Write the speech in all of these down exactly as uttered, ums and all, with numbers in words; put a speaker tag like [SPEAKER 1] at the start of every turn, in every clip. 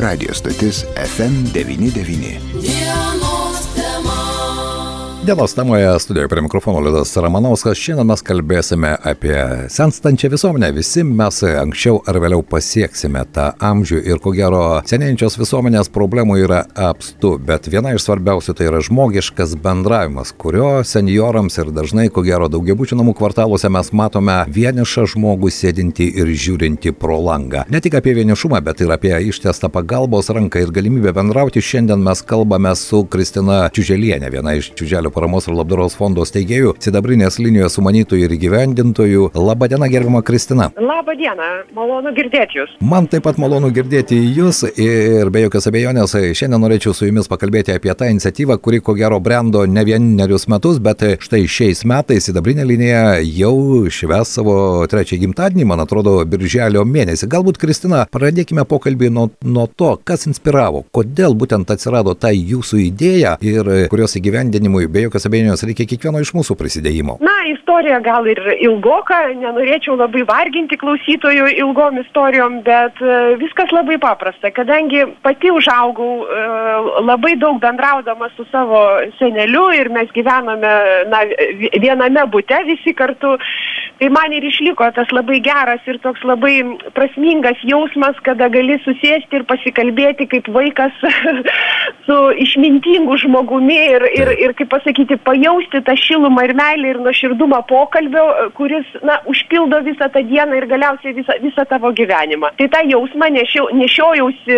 [SPEAKER 1] radijo stotis F M devyni devyni. Dienos temoje studijoje prie mikrofono Liudas Ramanauskas. Šiandien mes kalbėsime apie senstančią visuomenę. Visi mes anksčiau ar vėliau pasieksime tą amžių ir ko gero senėjančios visuomenės problemų yra apstu, bet viena iš svarbiausių tai yra žmogiškas bendravimas, kurio senjorams ir dažnai ko gero daugiabučių namų kvartaluose mes matome vienišą žmogų sėdintį ir žiūrintį pro langą. Ne tik apie vienišumą, bet ir apie ištiestą pagalbos ranką ir galimybę bendrauti. Šiandien mes kalbame su Kristina Čiuželienė, viena iš Čiuželių paramos ir labdaros fondo steigėjų, sidabrinės linijos sumanytojų ir įgyvendintojų. Labą dieną, gerbiama Kristina.
[SPEAKER 2] Labą dieną, malonu girdėti jūs.
[SPEAKER 1] Man taip pat malonu girdėti jūs ir be jokios abejonės šiandien norėčiau su jumis pakalbėti apie tą iniciatyvą, kuri ko gero brendo ne vienerius metus, bet štai šiais metais sidabrinė linija jau švęs savo trečiąjį gimtadienį, man atrodo, birželio mėnesį. Galbūt, Kristina, pradėkime pokalbį nuo, nuo to, kas inspiravo, kodėl būtent atsirado ta jūsų idėja ir kurios įgyvendinimui be jokios abejonės reikia kiekvieno iš mūsų prisidėjimo.
[SPEAKER 2] Na, istorija gal ir ilgoka, nenorėčiau labai varginti klausytojų ilgom istorijom, bet viskas labai paprasta, kadangi pati užaugau labai daug bendraudama su savo seneliu ir mes gyvenome na, viename bute visi kartu, tai man ir išliko tas labai geras ir toks labai prasmingas jausmas, kada gali susėsti ir pasikalbėti kaip vaikas su išmintingu žmogumi ir, ir, ir kaip pasakyti, pajausti tą šilumą ir meilę ir nuoširdumą pokalbio, kuris, na, užpildo visą tą dieną ir galiausiai visą, visą tavo gyvenimą. Tai tą jausmą nešiau, nešiojausi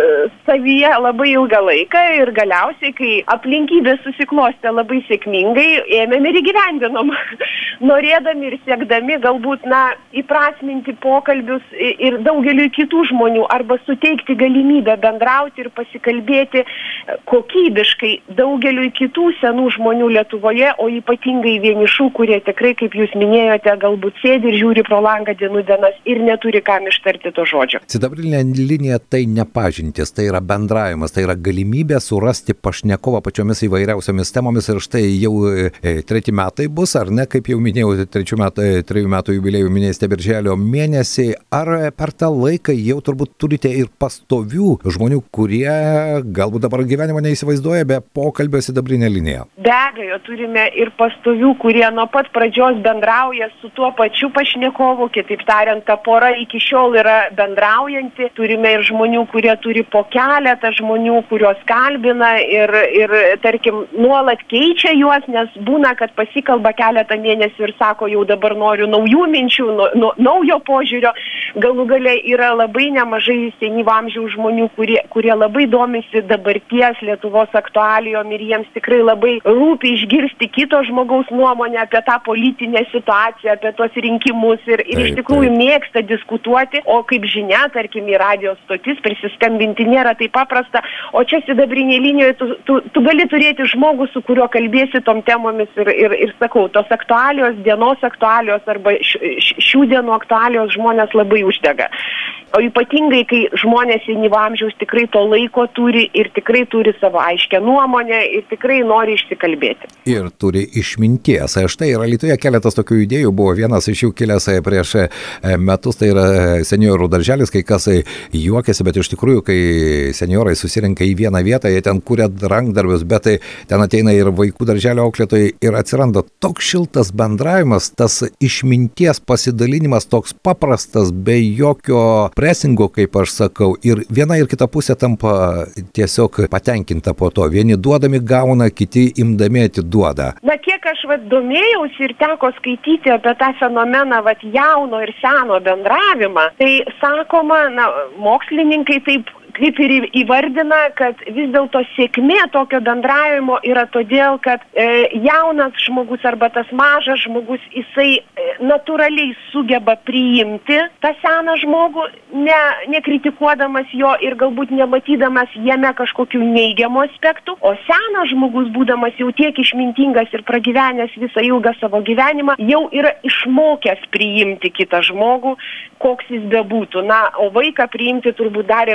[SPEAKER 2] savyje labai ilgą laiką ir galiausiai, kai aplinkybės susiklostė labai sėkmingai, ėmėm ir įgyvendinom. Norėdami ir siekdami galbūt, na, įprasminti pokalbius ir daugeliu kitų žmonių arba suteikti galimybę bendrauti ir pasikalbėti kokybiškai daugeliu kitų senų žmonių Lietuvoje, o ypatingai vienišų, kurie tikrai, kaip jūs minėjote, galbūt sėdi ir žiūri pro langą dienų dienas ir neturi kam ištarti to žodžio.
[SPEAKER 1] Sidabrinė linija tai ne pažintis, tai yra bendravimas, tai yra galimybė surasti pašnekovą pačiomis įvairiausiamis temomis ir štai jau e, treti metai bus, ar ne, kaip jau minėjau, trečių metų, trejų metų jubiliejų minėsite birželio mėnesį, ar per tą laiką jau turbūt turite ir pastovių žmonių, kurie galbūt dabar gyvenimo neįsivaizduoja be pokalbio sidabrinė linija?
[SPEAKER 2] Be abejo, turime ir pastovių, kurie nuo pat pradžios bendrauja su tuo pačiu pašnekovu, kitaip tariant, ta pora iki šiol yra bendraujanti. Turime ir žmonių, kurie turi po keletą žmonių, kuriuos kalbina ir, ir tarkim, nuolat keičia juos, nes būna, kad pasikalba keletą mėnesių ir sako, jau dabar noriu naujų minčių, nu, nu, naujo požiūrio. Galų gale yra labai nemažai senyvo amžiaus žmonių, kurie, kurie labai domisi dabarties Lietuvos aktualijom ir jiems tikrai labai rūpi išgirsti kito žmogaus nuomonę apie tą politinę situaciją, apie tuos rinkimus ir, ir taip, iš tikrųjų taip. Mėgsta diskutuoti, o kaip žinia, tarkim, į radijo stotis prisiskambinti nėra taip paprasta, o čia sidabrinėje linijoje tu, tu, tu gali turėti žmogų, su kuriuo kalbėsi tom temomis ir, ir, ir sakau, tos aktualijos, dienos aktualijos arba šių dienų aktualijos žmonės labai uždega. O ypatingai, kai žmonės senyvo amžiaus tikrai to laiko turi ir tikrai turi savo aiškę nuomonę ir tikrai nori išsikalbėti.
[SPEAKER 1] Ir turi išminties. Štai ir Alytuje keletas tokių idėjų buvo, vienas iš jų kilęs prieš metus, tai yra seniorų darželis, kai kas juokiasi, bet iš tikrųjų, kai seniorai susirenka į vieną vietą, jie ten kuria rankdarbius, bet ten ateina ir vaikų darželio auklėtojai ir atsiranda toks šiltas bendravimas, tas išminties pasidalinimas toks paprastas, be jokio presingo, kaip aš sakau, ir viena ir kita pusė tampa tiesiog patenkinta po to. Vieni duodami gauna, kiti imdami atiduoda.
[SPEAKER 2] Na, kiek aš vat domėjausi ir teko skaityti apie tą fenomeną vat jauno ir seno bendravimą, tai sakoma, na, mokslininkai taip kaip ir įvardina, kad vis dėlto sėkmė tokio bendravimo yra todėl, kad e, jaunas žmogus arba tas mažas žmogus, jisai e, natūraliai sugeba priimti tą seną žmogų, ne, nekritikuodamas jo ir galbūt nematydamas jame kažkokių neigiamų aspektų, o senas žmogus, būdamas jau tiek išmintingas ir pragyvenęs visą ilgą savo gyvenimą, jau yra išmokęs priimti kitą žmogų, koks jis bebūtų. Na, o vaiką priimti turbūt dar yra paprasčiau,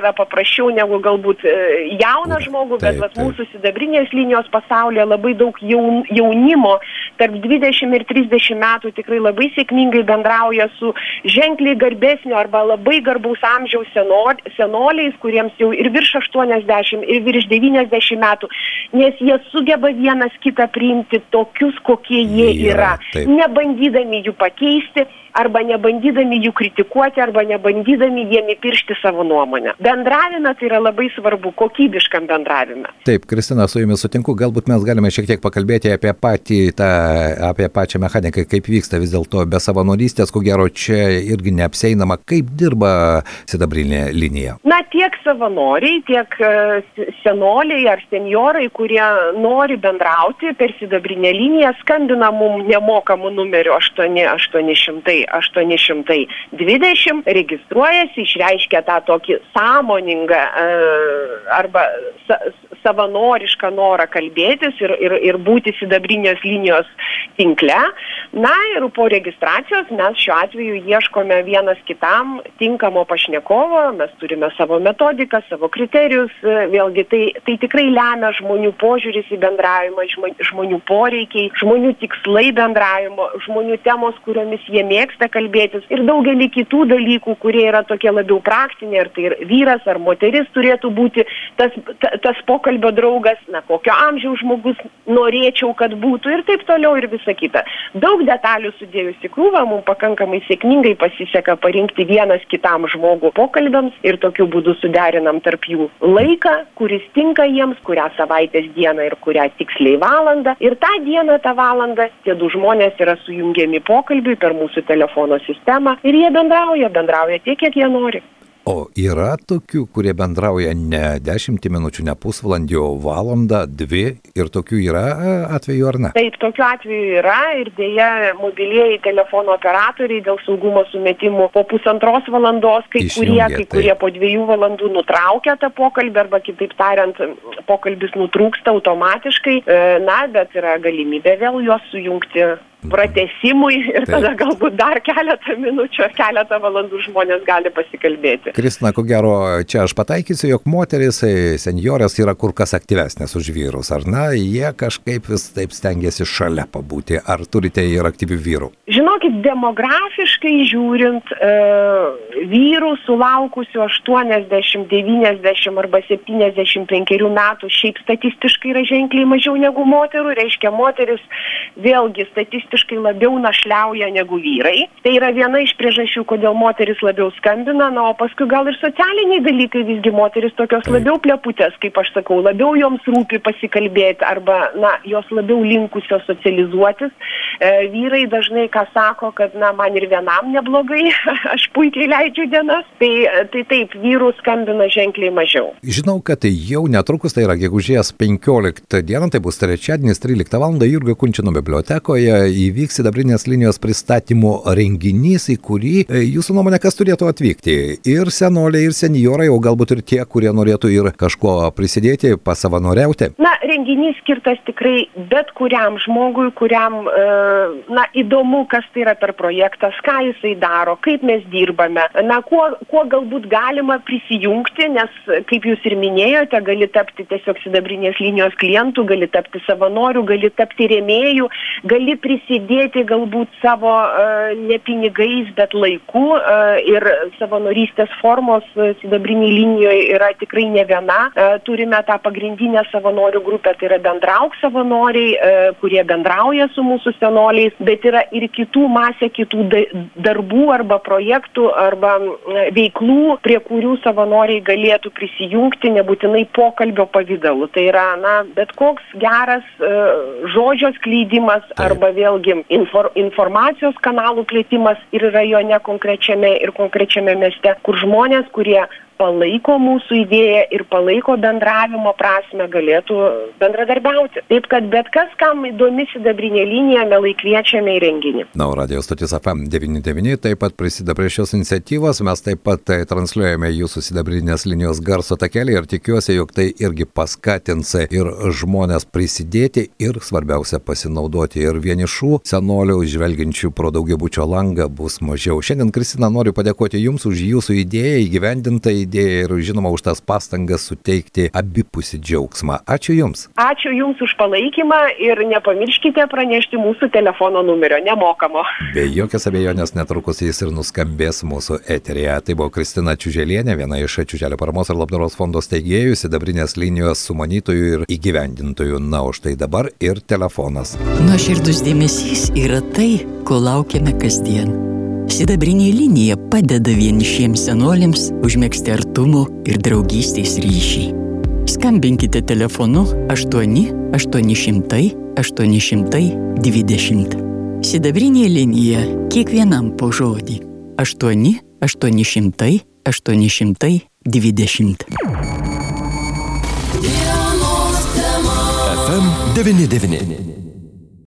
[SPEAKER 2] paprasčiau negu galbūt jauną žmogų, bet vat, mūsų sidabrinės linijos pasaulyje labai daug jaun, jaunimo tarp dvidešimt ir trisdešimt metų tikrai labai sėkmingai bendrauja su ženkliai garbesnio arba labai garbaus amžiaus senoliais, kuriems jau ir virš aštuoniasdešimt, ir virš devyniasdešimt metų, nes jie sugeba vienas kitą priimti tokius, kokie jie yra, yra nebandydami jų pakeisti, arba nebandydami jų kritikuoti, arba nebandydami jiem įpiršti savo nuomonę. Bendravime tai yra labai svarbu, kokybiškam bendravime.
[SPEAKER 1] Taip, Kristina, su jumis sutinku, galbūt mes galime šiek tiek pakalbėti apie patį tą, apie pačią mechaniką, kaip vyksta vis dėlto be savanorystės, ko gero čia irgi neapseinama, kaip dirba sidabrinė linija.
[SPEAKER 2] Na, tiek savanoriai, tiek senoliai ar senjorai, kurie nori bendrauti per sidabrinę liniją, skambina mum nemokamų numerių aštuoni aštuoni šimtai aštuoni šimtai dvidešimt, registruojasi, išreiškia tą tokį sąmoningą arba savanorišką norą kalbėtis ir, ir, ir būti sidabrinės linijos tinkle. Na ir po registracijos mes šiuo atveju ieškome vienas kitam tinkamo pašnekovo, mes turime savo metodiką, savo kriterijus, vėlgi tai, tai tikrai lemia žmonių požiūris į bendravimą, žmonių poreikiai, žmonių tikslai bendravimo, žmonių temos, kuriomis jie mėgsta kalbėtis ir daugelį kitų dalykų, kurie yra tokie labiau praktiniai, ar tai ir vyras ar moteris turėtų būti tas, tas pokalbio draugas, na, kokio amžiaus žmogus norėčiau, kad būtų ir taip toliau ir visa kita. Daug detalių sudėjus į krūvą, mums pakankamai sėkmingai pasiseka parinkti vienas kitam žmogų pokalbiams ir tokiu būdu suderinam tarp jų laiką, kuris tinka jiems, kurią savaitės dieną ir kurią tiksliai valandą. Ir tą dieną, tą valandą tie du žmonės yra sujungiami pokalbiui per mūsų telefono sistemą ir jie bendrauja, bendrauja tiek, kiek jie nori.
[SPEAKER 1] O yra tokių, kurie bendrauja ne dešimtį minučių, ne pusvalandį, o valandą, dvi ir tokių yra atvejų ar ne?
[SPEAKER 2] Taip, tokių atvejų yra ir dėja mobilieji telefono operatoriai dėl saugumo sumetimų po pusantros valandos, kai
[SPEAKER 1] Išjungia,
[SPEAKER 2] kurie, kai kurie po dviejų valandų nutraukia tą pokalbį arba kitaip tariant, pokalbis nutrūksta automatiškai, na, bet yra galimybė vėl juos sujungti pratesimui ir Taip. Tada galbūt dar keletą minučių ar keletą valandų žmonės gali pasikalbėti.
[SPEAKER 1] Kristina, ko gero, čia aš pataikysiu, jog moteris, senjorės yra kur kas aktyvesnės už vyrus, ar na, jie kažkaip vis taip stengiasi šalia pabūti, ar turite ir aktyvių vyrų?
[SPEAKER 2] Žinokit, demografiškai žiūrint, e, vyrų sulaukusių aštuoniasdešimt, devyniasdešimt arba septyniasdešimt penkerių metų šiaip statistiškai yra ženkliai mažiau negu moterų, reiškia moteris vėlgi statistiškai labiau našliauja negu vyrai. Tai yra viena iš priežasčių, kodėl moteris labiau skambina, na, o paskui gal ir socialiniai dalykai, visgi moteris tokios labiau pleputės, kaip aš sakau, labiau joms rūpi pasikalbėti arba, na, jos labiau linkusios socializuotis. E, vyrai dažnai ką sako, kad, na, man ir vienam neblogai, aš puikiai leidžiu dienas. Tai, tai taip, vyrų skambina ženkliai mažiau.
[SPEAKER 1] Žinau, kad jau netrukus, tai yra gegužės penkioliktą dieną, tai bus trečiadienis tryliktą valandą Jurgio Kunčino bibliotekoje įvyks sidabrinės linijos pristatymo renginys, į kurį jūsų nuomonė kas turėtų atvykti? Ir senoliai, ir senjorai, o galbūt ir tie, kurie norėtų ir kažko prisidėti, pasavanoriauti?
[SPEAKER 2] Na, renginys skirtas tikrai bet kuriam žmogui, kuriam, na, įdomu, kas tai yra per projektas, ką jisai daro, kaip mes dirbame, na, kuo, kuo galbūt galima prisijungti, nes, kaip jūs ir minėjote, gali tapti tiesiog sidabrinės linijos klientų, gali tapti savanorių, gali tapti rėmėjų, gali prisidėti galbūt savo uh, ne pinigais, bet laiku uh, ir savanorystės formos uh, sidabrinėje linijoje yra tikrai ne viena. Uh, turime tą pagrindinę savanorių grupę, tai yra bendrauk savanoriai, uh, kurie bendrauja su mūsų senoliais, bet yra ir kitų masė kitų da- darbų arba projektų arba uh, veiklų, prie kurių savanoriai galėtų prisijungti, nebūtinai pokalbio pavidalu. Tai yra, na, bet koks geras uh, žodžio skleidimas arba vėlgi infor, informacijos kanalų plėtimas ir rajone konkrečiame ir konkrečiame mieste, kur žmonės, kurie palaiko mūsų idėją ir palaiko bendravimo prasme, galėtų bendradarbiauti. Taip, kad bet kas, kam įdomi sidabrinė linija, mielai kviečiame į renginį.
[SPEAKER 1] Na, o radio stotis F M devyni devyni taip pat prisideda prie šios iniciatyvos. Mes taip pat tai transliuojame jūsų sidabrinės linijos garso takelį ir tikiuosi, jog tai irgi paskatins ir žmonės prisidėti ir svarbiausia pasinaudoti. Ir vienišų senolių žvelgiančių pro daugiabučio langą bus mažiau. Šiandien, Kristina, noriu padėkoti Jums už Jūsų idėją, įgyvendintą idėją. idėją ir žinoma už tas pastangas suteikti abipusį džiaugsmą. Ačiū Jums.
[SPEAKER 2] Ačiū Jums už palaikymą ir nepamirškite pranešti mūsų telefono numerio, nemokamo.
[SPEAKER 1] Be jokios abejonės netrukus jis ir nuskambės mūsų eteryje. Tai buvo Kristina Čiuželienė, viena iš Čiuželio paramos ir labdaros fondo steigėjų, sidabrinės linijos sumanytojų ir įgyvendintojų. Na, o štai dabar ir telefonas.
[SPEAKER 3] Nuoširdus dėmesys yra tai, ko laukiame kasdien. Sidabrinė linija padeda vienišiems senoliams užmegzti artumo ir draugystės ryšį. Skambinkite telefonu aštuoni aštuoni šimtai aštuoni šimtai dvidešimt. Sidabrinė linija kiekvienam po žodį. aštuoni aštuoni šimtai aštuoni šimtai dvidešimt.
[SPEAKER 4] Ef em devyni devyni.